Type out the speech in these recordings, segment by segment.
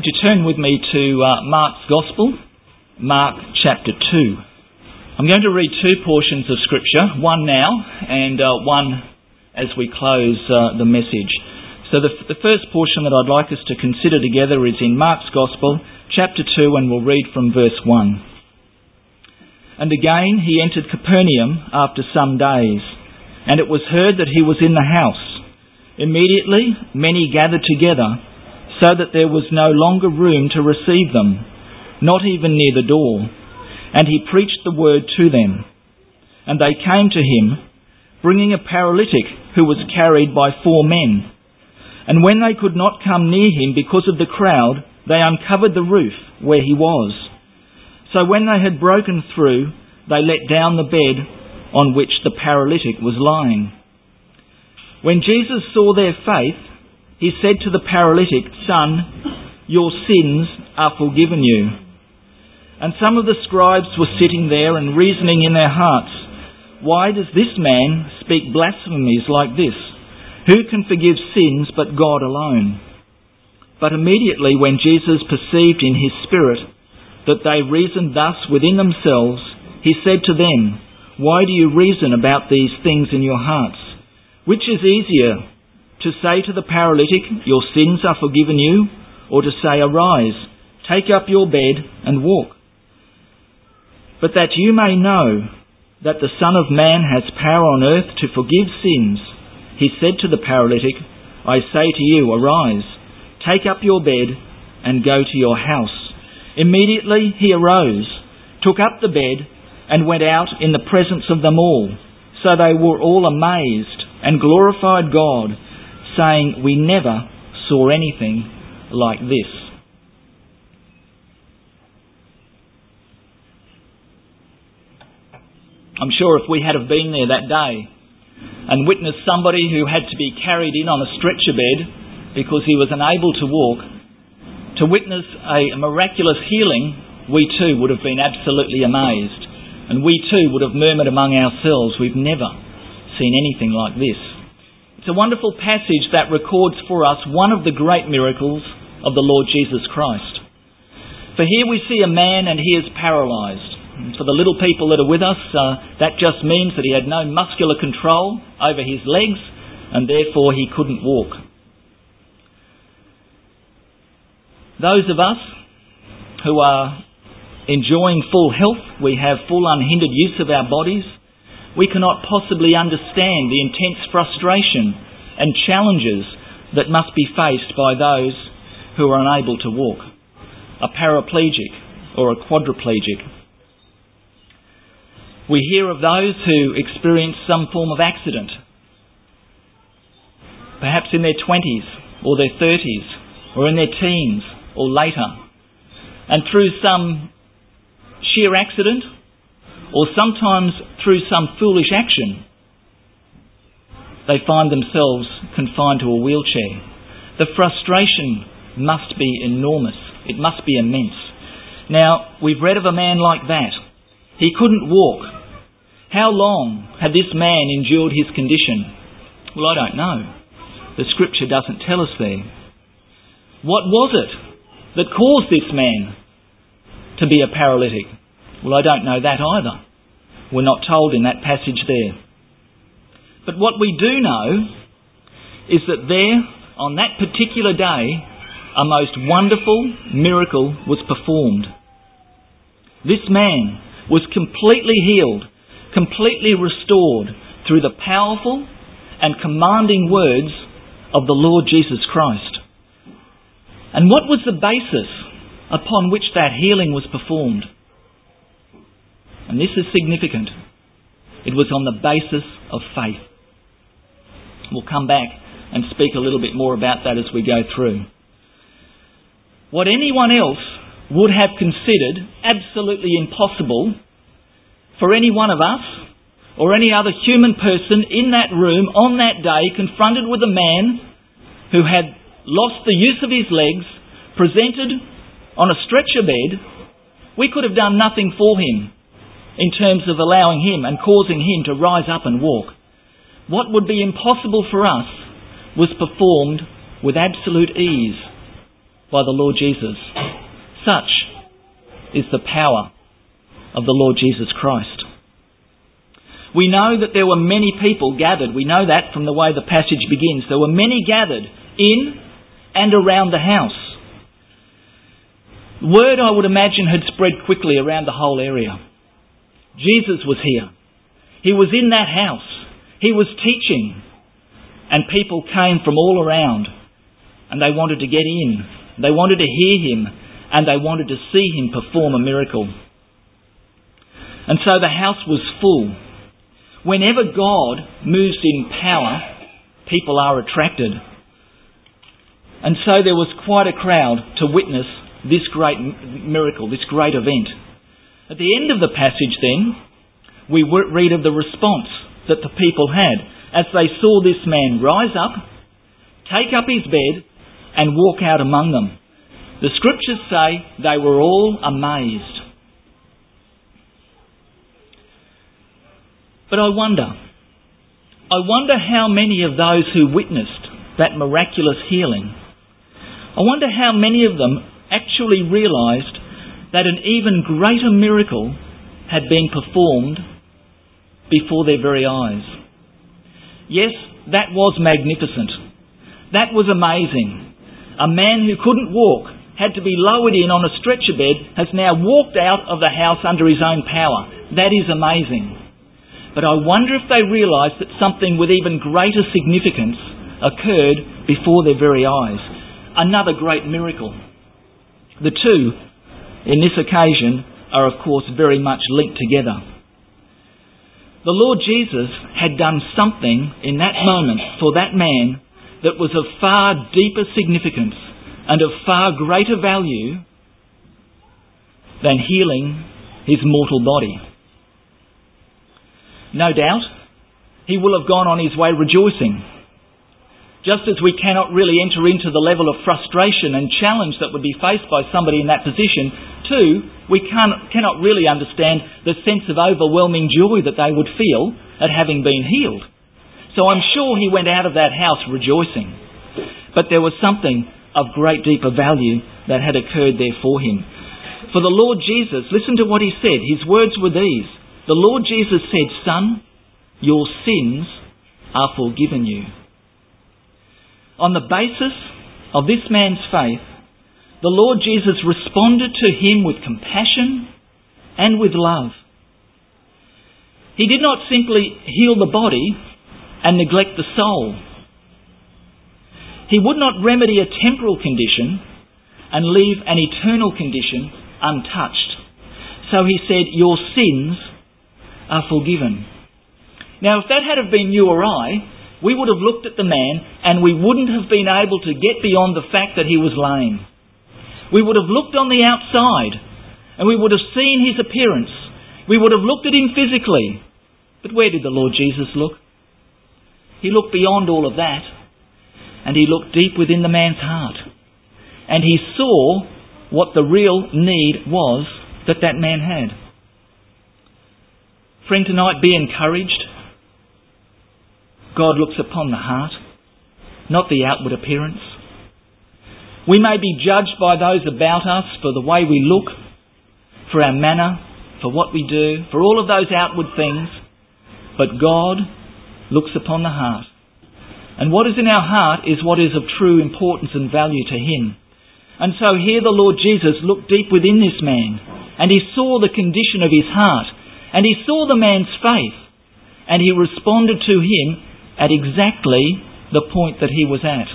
Would you turn with me to Mark's Gospel, Mark chapter 2. I'm going to read two portions of Scripture, one now and one as we close the message. So the first portion that I'd like us to consider together is in Mark's Gospel, chapter 2, and we'll read from verse 1. And again he entered Capernaum after some days, and it was heard that he was in the house. Immediately many gathered together, so that there was no longer room to receive them, not even near the door. And he preached the word to them. And they came to him, bringing a paralytic who was carried by 4 men. And when they could not come near him because of the crowd, they uncovered the roof where he was. So when they had broken through, they let down the bed on which the paralytic was lying. When Jesus saw their faith, he said to the paralytic, "Son, your sins are forgiven you." And some of the scribes were sitting there and reasoning in their hearts, "Why does this man speak blasphemies like this? Who can forgive sins but God alone?" But immediately when Jesus perceived in his spirit that they reasoned thus within themselves, he said to them, "Why do you reason about these things in your hearts? Which is easier, to say to the paralytic, 'Your sins are forgiven you,' or to say, 'Arise, take up your bed and walk'? But that you may know that the Son of Man has power on earth to forgive sins," he said to the paralytic, "I say to you, arise, take up your bed and go to your house." Immediately he arose, took up the bed and went out in the presence of them all. So they were all amazed and glorified God, saying, "We never saw anything like this." I'm sure if we had have been there that day and witnessed somebody who had to be carried in on a stretcher bed because he was unable to walk, to witness a miraculous healing, we too would have been absolutely amazed. And we too would have murmured among ourselves, "We've never seen anything like this." It's a wonderful passage that records for us one of the great miracles of the Lord Jesus Christ. For here we see a man and he is paralysed. And for the little people that are with us, that just means that he had no muscular control over his legs and therefore he couldn't walk. Those of us who are enjoying full health, we have full unhindered use of our bodies, we cannot possibly understand the intense frustration and challenges that must be faced by those who are unable to walk, a paraplegic or a quadriplegic. We hear of those who experience some form of accident, perhaps in their 20s or their 30s or in their teens or later, and through some sheer accident or sometimes through some foolish action, they find themselves confined to a wheelchair. The frustration must be enormous. It must be immense. Now, we've read of a man like that. He couldn't walk. How long had this man endured his condition? Well, I don't know. The Scripture doesn't tell us there. What was it that caused this man to be a paralytic? Well, I don't know that either. We're not told in that passage there. But what we do know is that there, on that particular day, a most wonderful miracle was performed. This man was completely healed, completely restored through the powerful and commanding words of the Lord Jesus Christ. And what was the basis upon which that healing was performed? And this is significant. It was on the basis of faith. We'll come back and speak a little bit more about that as we go through. What anyone else would have considered absolutely impossible for any one of us or any other human person in that room on that day, confronted with a man who had lost the use of his legs, presented on a stretcher bed, we could have done nothing for him in terms of allowing him and causing him to rise up and walk. What would be impossible for us was performed with absolute ease. by the Lord Jesus. Such is the power of the Lord Jesus Christ. We know that there were many people gathered. We know that from the way the passage begins. There were many gathered in and around the house. Word, I would imagine, had spread quickly around the whole area. Jesus was here. He was in that house. He was teaching. And people came from all around. And they wanted to get in. They wanted to hear him. And they wanted to see him perform a miracle. And so the house was full. Whenever God moves in power, people are attracted. And so there was quite a crowd to witness this great miracle, this great event. At the end of the passage then, we read of the response that the people had as they saw this man rise up, take up his bed and walk out among them. The scriptures say they were all amazed. But I wonder how many of those who witnessed that miraculous healing, I wonder how many of them actually realised that an even greater miracle had been performed before their very eyes. Yes, that was magnificent. That was amazing. A man who couldn't walk, had to be lowered in on a stretcher bed, has now walked out of the house under his own power. That is amazing. But I wonder if they realised that something with even greater significance occurred before their very eyes. Another great miracle. The two, in this occasion, are of course very much linked together. The Lord Jesus had done something in that moment for that man that was of far deeper significance and of far greater value than healing his mortal body. No doubt, he will have gone on his way rejoicing. Just as we cannot really enter into the level of frustration and challenge that would be faced by somebody in that position, too, we cannot really understand the sense of overwhelming joy that they would feel at having been healed. So I'm sure he went out of that house rejoicing. But there was something of great deeper value that had occurred there for him. For the Lord Jesus, listen to what he said. His words were these. The Lord Jesus said, "Son, your sins are forgiven you." On the basis of this man's faith, the Lord Jesus responded to him with compassion and with love. He did not simply heal the body and neglect the soul. He would not remedy a temporal condition and leave an eternal condition untouched. So he said, "Your sins are forgiven." Now, if that had been you or I, we would have looked at the man and we wouldn't have been able to get beyond the fact that he was lame. We would have looked on the outside and we would have seen his appearance. We would have looked at him physically. But where did the Lord Jesus look? He looked beyond all of that and he looked deep within the man's heart. And he saw what the real need was that that man had. Friend, tonight be encouraged. God looks upon the heart, not the outward appearance. We may be judged by those about us for the way we look, for our manner, for what we do, for all of those outward things, but God looks upon the heart. And what is in our heart is what is of true importance and value to him. And so here the Lord Jesus looked deep within this man, and he saw the condition of his heart, and he saw the man's faith, and he responded to him at exactly the point that he was at.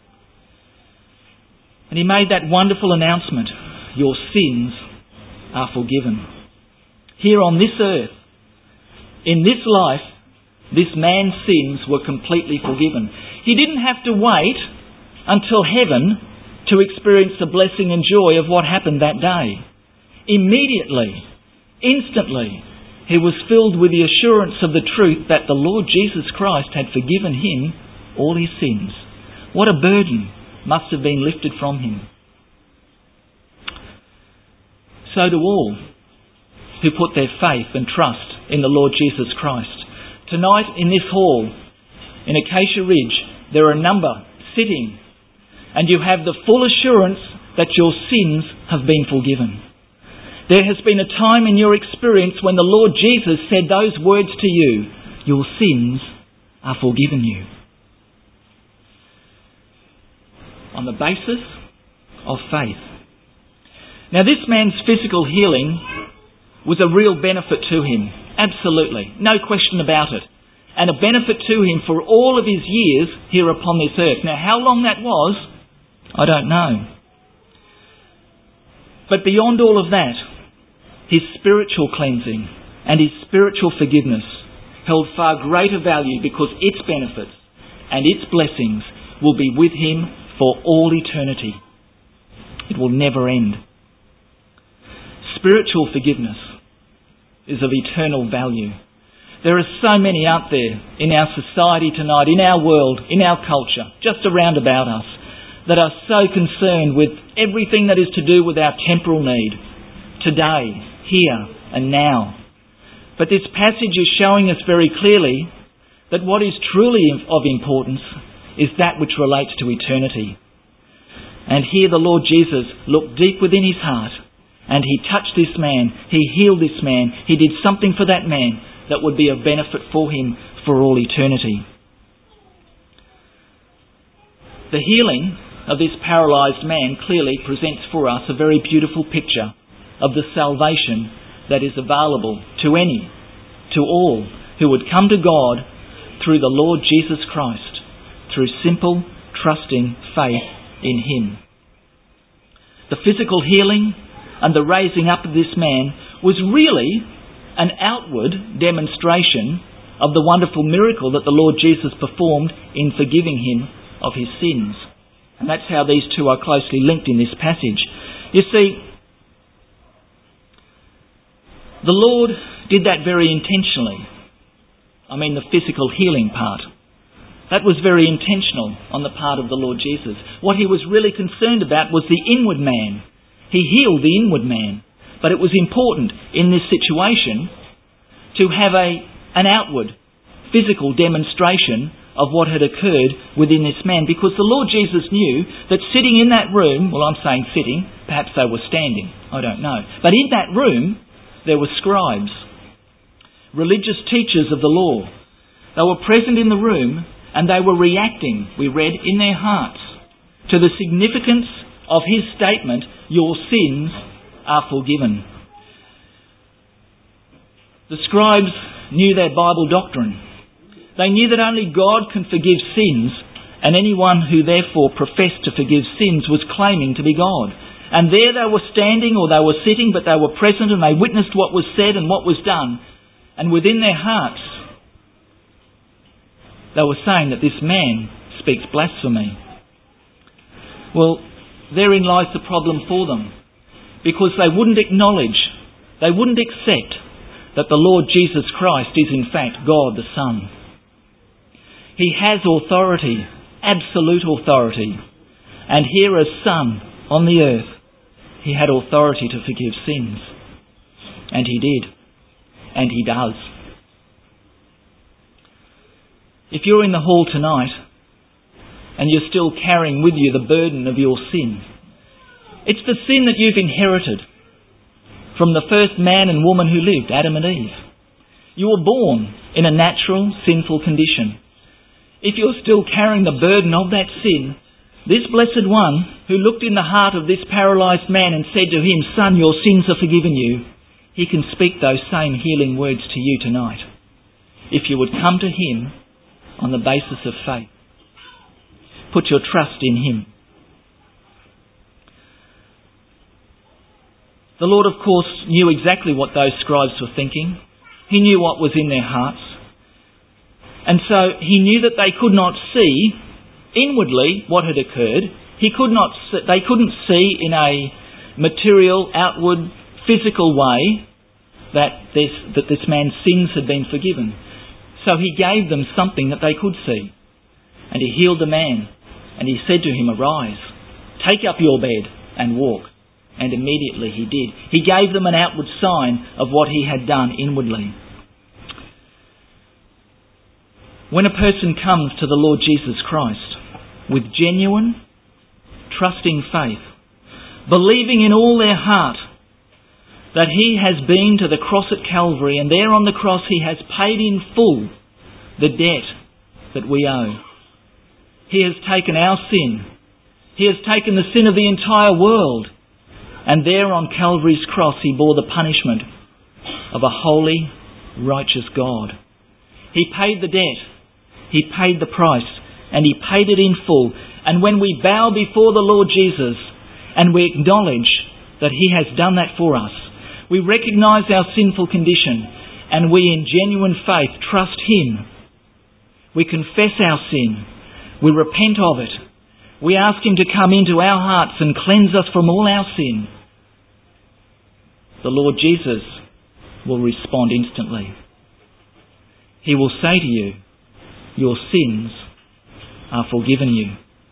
And he made that wonderful announcement, "Your sins are forgiven." Here on this earth, in this life, this man's sins were completely forgiven. He didn't have to wait until heaven to experience the blessing and joy of what happened that day. Immediately, instantly, he was filled with the assurance of the truth that the Lord Jesus Christ had forgiven him all his sins. What a burden must have been lifted from him. So do all who put their faith and trust in the Lord Jesus Christ. Tonight in this hall, in Acacia Ridge, there are a number sitting, and you have the full assurance that your sins have been forgiven. There has been a time in your experience when the Lord Jesus said those words to you, your sins are forgiven you. On the basis of faith. Now this man's physical healing was a real benefit to him. Absolutely. No question about it. And a benefit to him for all of his years here upon this earth. Now how long that was, I don't know. But beyond all of that, his spiritual cleansing and his spiritual forgiveness held far greater value because its benefits and its blessings will be with him for all eternity. It will never end. Spiritual forgiveness is of eternal value. There are so many out there in our society tonight, in our world, in our culture, just around about us, that are so concerned with everything that is to do with our temporal need, today, here and now. But this passage is showing us very clearly that what is truly of importance is that which relates to eternity. And here the Lord Jesus looked deep within his heart and he touched this man, he healed this man, he did something for that man that would be of benefit for him for all eternity. The healing of this paralysed man clearly presents for us a very beautiful picture of the salvation that is available to any, to all who would come to God through the Lord Jesus Christ, through simple, trusting faith in him. The physical healing and the raising up of this man was really an outward demonstration of the wonderful miracle that the Lord Jesus performed in forgiving him of his sins. And that's how these two are closely linked in this passage. You see, the Lord did that very intentionally. I mean the physical healing part. That was very intentional on the part of the Lord Jesus. What he was really concerned about was the inward man. He healed the inward man. But it was important in this situation to have an outward, physical demonstration of what had occurred within this man. Because the Lord Jesus knew that sitting in that room, well, I'm saying sitting, perhaps they were standing, I don't know. But in that room, there were scribes, religious teachers of the law. They were present in the room and they were reacting, we read, in their hearts to the significance of his statement, your sins are forgiven. The scribes knew their Bible doctrine. They knew that only God can forgive sins, and anyone who therefore professed to forgive sins was claiming to be God. And there they were standing or they were sitting, but they were present and they witnessed what was said and what was done. And within their hearts, they were saying that this man speaks blasphemy. Well, therein lies the problem for them. Because they wouldn't acknowledge, they wouldn't accept that the Lord Jesus Christ is in fact God the Son. He has authority, absolute authority. And here as Son on the earth, he had authority to forgive sins. And he did. And he does. If you're in the hall tonight and you're still carrying with you the burden of your sin, it's the sin that you've inherited from the first man and woman who lived, Adam and Eve. You were born in a natural, sinful condition. If you're still carrying the burden of that sin, this blessed one who looked in the heart of this paralysed man and said to him, Son, your sins are forgiven you, he can speak those same healing words to you tonight. If you would come to him on the basis of faith. Put your trust in him. The Lord, of course, knew exactly what those scribes were thinking. He knew what was in their hearts. And so he knew that they could not see inwardly what had occurred. They couldn't see in a material, outward, physical way that this man's sins had been forgiven. So he gave them something that they could see. And he healed the man. And he said to him, Arise, take up your bed and walk. And immediately he did. He gave them an outward sign of what he had done inwardly. When a person comes to the Lord Jesus Christ with genuine, trusting faith, believing in all their heart that He has been to the cross at Calvary, and there on the cross He has paid in full the debt that we owe. He has taken our sin. He has taken the sin of the entire world. And there on Calvary's cross He bore the punishment of a holy, righteous God. He paid the debt. He paid the price. And He paid it in full. And when we bow before the Lord Jesus and we acknowledge that He has done that for us, we recognise our sinful condition and we in genuine faith trust Him. We confess our sin. We repent of it. We ask Him to come into our hearts and cleanse us from all our sin. The Lord Jesus will respond instantly. He will say to you, your sins are forgiven you.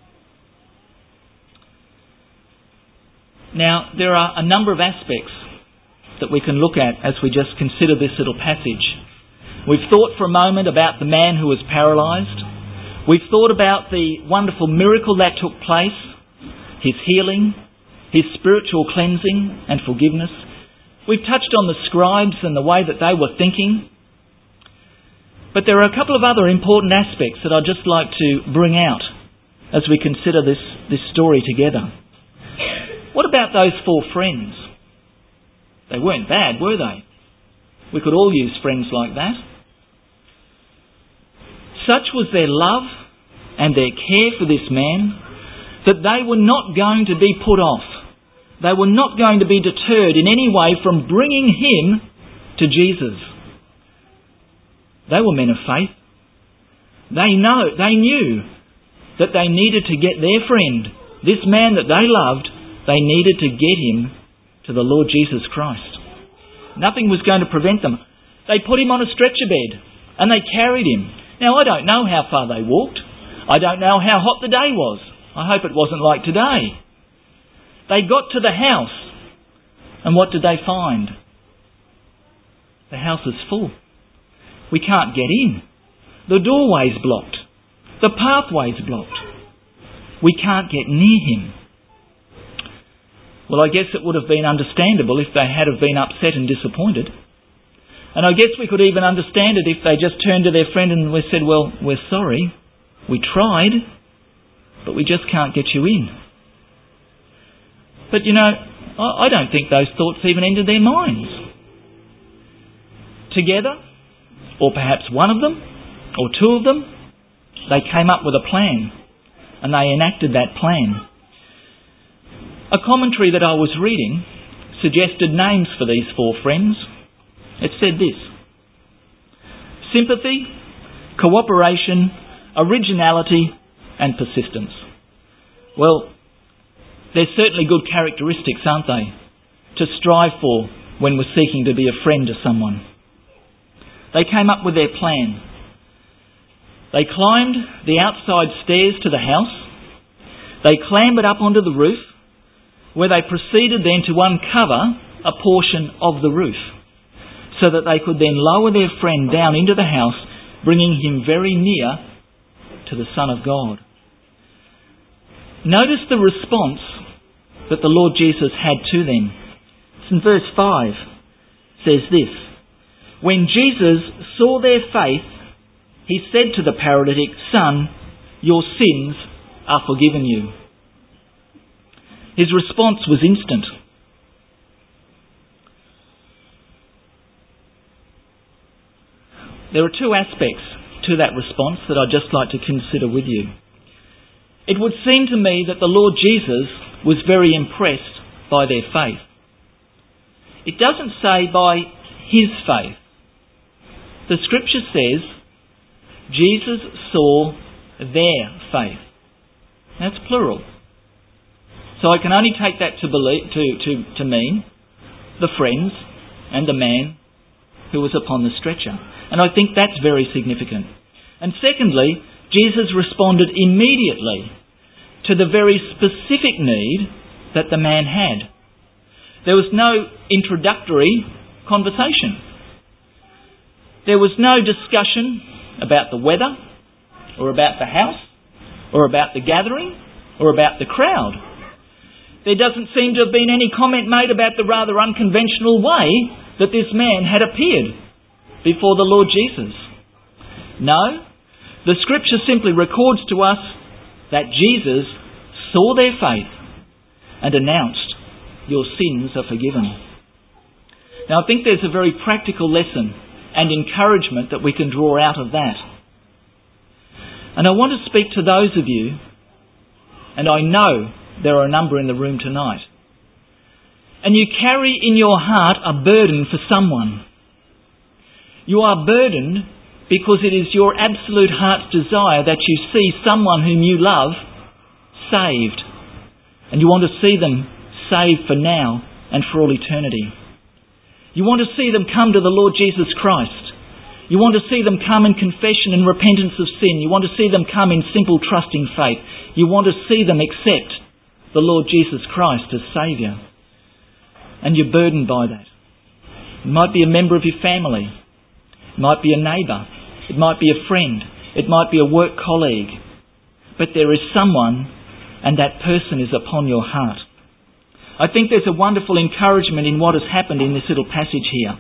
Now, there are a number of aspects that we can look at as we just consider this little passage. We've thought for a moment about the man who was paralysed. We've thought about the wonderful miracle that took place, his healing, his spiritual cleansing and forgiveness. We've touched on the scribes and the way that they were thinking. But there are a couple of other important aspects that I'd just like to bring out as we consider this story together. What about those 4 friends? They weren't bad, were they? We could all use friends like that. Such was their love and their care for this man that they were not going to be put off. They were not going to be deterred in any way from bringing him to Jesus. They were men of faith. They knew that they needed to get their friend, this man that they loved, they needed to get him to the Lord Jesus Christ. Nothing was going to prevent them. They put him on a stretcher bed and they carried him. Now, I don't know how far they walked. I don't know how hot the day was. I hope it wasn't like today. They got to the house, and what did they find? The house is full. We can't get in. The doorway's blocked. The pathway's blocked. We can't get near him. Well, I guess it would have been understandable if they had have been upset and disappointed. And I guess we could even understand it if they just turned to their friend and said, well, we're sorry. We tried, but we just can't get you in. But you know, I don't think those thoughts even entered their minds. Together, or perhaps one of them, or 2 of them, they came up with a plan, and they enacted that plan. A commentary that I was reading suggested names for these 4 friends. It said this: sympathy, cooperation, originality, and persistence. Well, they're certainly good characteristics, aren't they, to strive for when we're seeking to be a friend to someone. They came up with their plan. They climbed the outside stairs to the house. They clambered up onto the roof, where they proceeded then to uncover a portion of the roof, so that they could then lower their friend down into the house, bringing him very near to the Son of God. Notice the response that the Lord Jesus had to them. It's in verse 5. It says this: when Jesus saw their faith, He said to the paralytic, "Son, your sins are forgiven you." His response was instant. There are 2 aspects to that response that I'd just like to consider with you. It would seem to me that the Lord Jesus was very impressed by their faith. It doesn't say by His faith. The Scripture says Jesus saw their faith. That's plural. So I can only take that to mean the friends and the man who was upon the stretcher. And I think that's very significant. And secondly, Jesus responded immediately to the very specific need that the man had. There was no introductory conversation. There was no discussion about the weather, or about the house, or about the gathering, or about the crowd. There doesn't seem to have been any comment made about the rather unconventional way that this man had appeared before the Lord Jesus. No, the Scripture simply records to us that Jesus saw their faith and announced, "Your sins are forgiven." Now, I think there's a very practical lesson and encouragement that we can draw out of that. And I want to speak to those of you, and I know there are a number in the room tonight, and you carry in your heart a burden for someone. You are burdened because it is your absolute heart's desire that you see someone whom you love saved. And you want to see them saved for now and for all eternity. You want to see them come to the Lord Jesus Christ. You want to see them come in confession and repentance of sin. You want to see them come in simple trusting faith. You want to see them accept the Lord Jesus Christ as Saviour. And you're burdened by that. It might be a member of your family. It might be a neighbour. It might be a friend. It might be a work colleague. But there is someone, and that person is upon your heart. I think there's a wonderful encouragement in what has happened in this little passage here.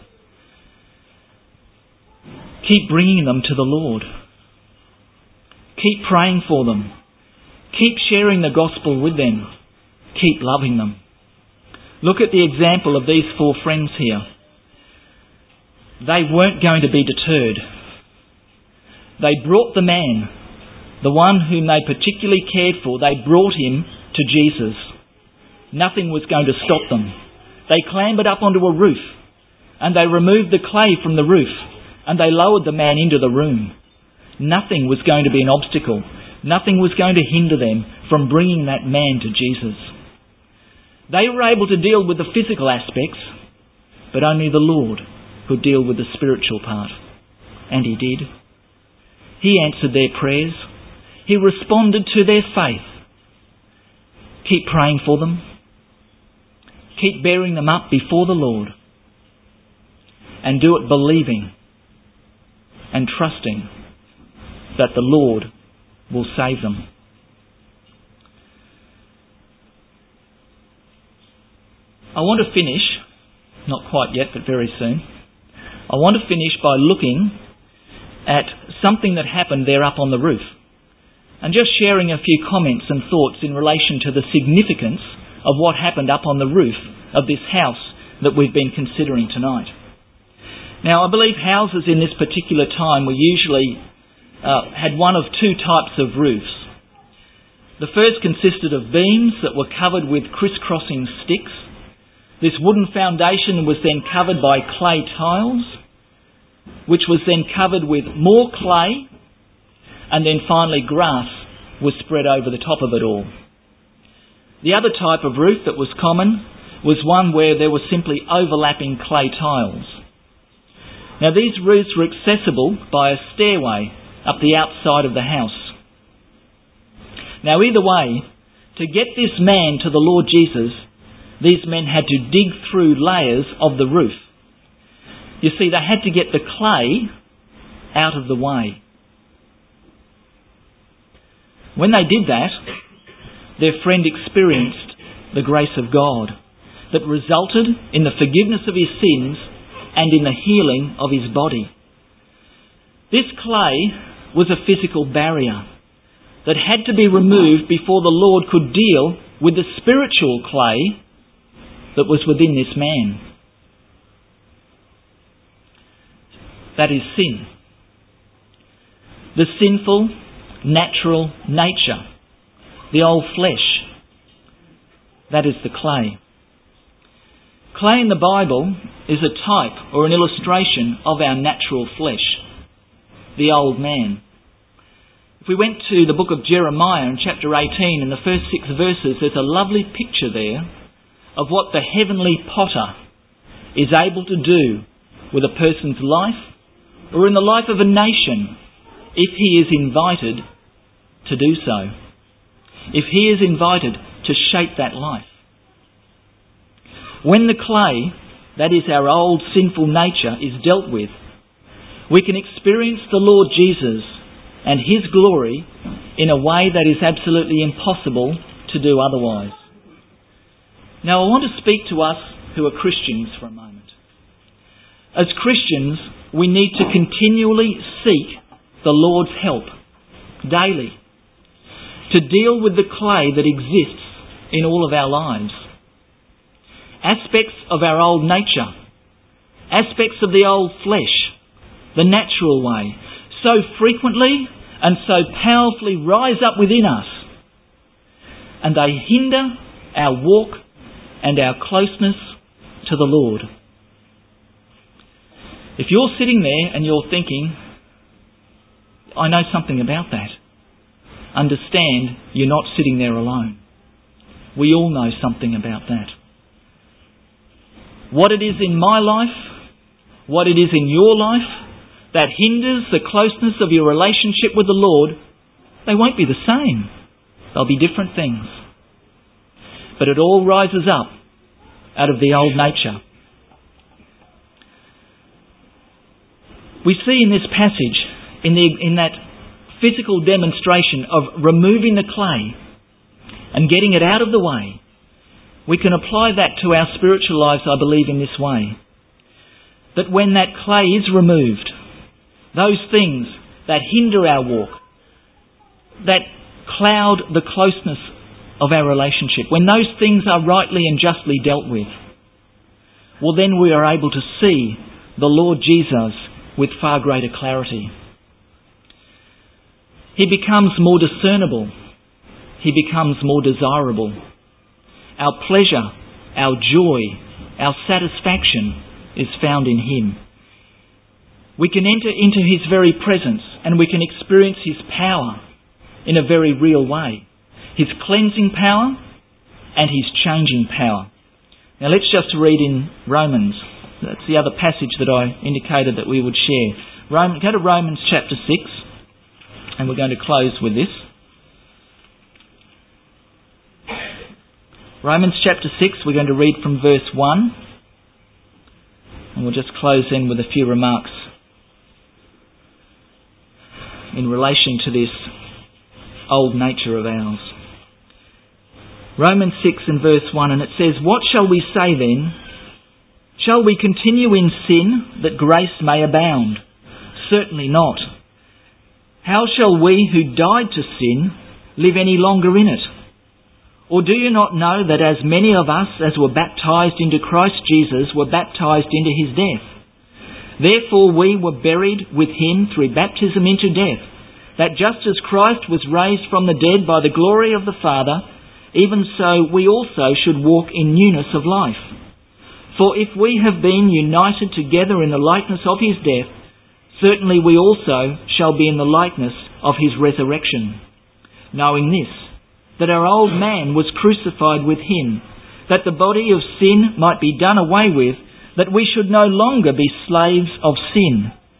Keep bringing them to the Lord. Keep praying for them. Keep sharing the gospel with them. Keep loving them. Look at the example of these four friends here. They weren't going to be deterred. They brought the man, the one whom they particularly cared for, they brought him to Jesus. Nothing was going to stop them. They clambered up onto a roof, and they removed the clay from the roof, and they lowered the man into the room. Nothing was going to be an obstacle. Nothing was going to hinder them from bringing that man to Jesus. They were able to deal with the physical aspects, but only the Lord could deal with the spiritual part. And He did. He answered their prayers. He responded to their faith. Keep praying for them. Keep bearing them up before the Lord. And do it believing and trusting that the Lord will save them. I want to finish, not quite yet, but very soon. I want to finish by looking at something that happened there up on the roof, and just sharing a few comments and thoughts in relation to the significance of what happened up on the roof of this house that we've been considering tonight. Now, I believe houses in this particular time were usually had one of two types of roofs. The first consisted of beams that were covered with crisscrossing sticks. This wooden foundation was then covered by clay tiles, which was then covered with more clay, and then finally grass was spread over the top of it all. The other type of roof that was common was one where there were simply overlapping clay tiles. Now, these roofs were accessible by a stairway up the outside of the house. Now, either way, to get this man to the Lord Jesus, these men had to dig through layers of the roof. You see, they had to get the clay out of the way. When they did that, their friend experienced the grace of God that resulted in the forgiveness of his sins and in the healing of his body. This clay was a physical barrier that had to be removed before the Lord could deal with the spiritual clay that was within this man. That is sin. The sinful, natural nature. The old flesh. That is the clay. Clay in the Bible is a type or an illustration of our natural flesh. The old man. If we went to the book of Jeremiah in chapter 18, in the first 6 verses, there's a lovely picture there of what the heavenly potter is able to do with a person's life or in the life of a nation if he is invited to do so. If he is invited to shape that life. When the clay, that is our old sinful nature, is dealt with, we can experience the Lord Jesus and His glory in a way that is absolutely impossible to do otherwise. Now I want to speak to us who are Christians for a moment. As Christians, we need to continually seek the Lord's help, daily, to deal with the clay that exists in all of our lives. Aspects of our old nature, aspects of the old flesh, the natural way, so frequently and so powerfully rise up within us, and they hinder our walk and our closeness to the Lord. If you're sitting there and you're thinking, I know something about that, understand you're not sitting there alone. We all know something about that. What it is in my life, what it is in your life, that hinders the closeness of your relationship with the Lord, they won't be the same. They'll be different things. But it all rises up out of the old nature. We see in this passage, in that physical demonstration of removing the clay and getting it out of the way, we can apply that to our spiritual lives, I believe, in this way. That when that clay is removed, those things that hinder our walk, that cloud the closeness of our relationship, when those things are rightly and justly dealt with, well, then we are able to see the Lord Jesus with far greater clarity. He becomes more discernible. He becomes more desirable. Our pleasure, our joy, our satisfaction is found in Him. We can enter into His very presence and we can experience His power in a very real way. His cleansing power and His changing power. Now let's just read in Romans. That's the other passage that I indicated that we would share. Go to Romans chapter 6, and we're going to close with this. Romans chapter 6, we're going to read from verse 1, and we'll just close in with a few remarks in relation to this old nature of ours. Romans 6 and verse 1, and it says, "What shall we say then? Shall we continue in sin that grace may abound? Certainly not. How shall we who died to sin live any longer in it? Or do you not know that as many of us as were baptized into Christ Jesus were baptized into His death? Therefore we were buried with Him through baptism into death, that just as Christ was raised from the dead by the glory of the Father, even so we also should walk in newness of life. For if we have been united together in the likeness of His death, certainly we also shall be in the likeness of His resurrection. Knowing this, that our old man was crucified with Him, that the body of sin might be done away with, that we should no longer be slaves of sin,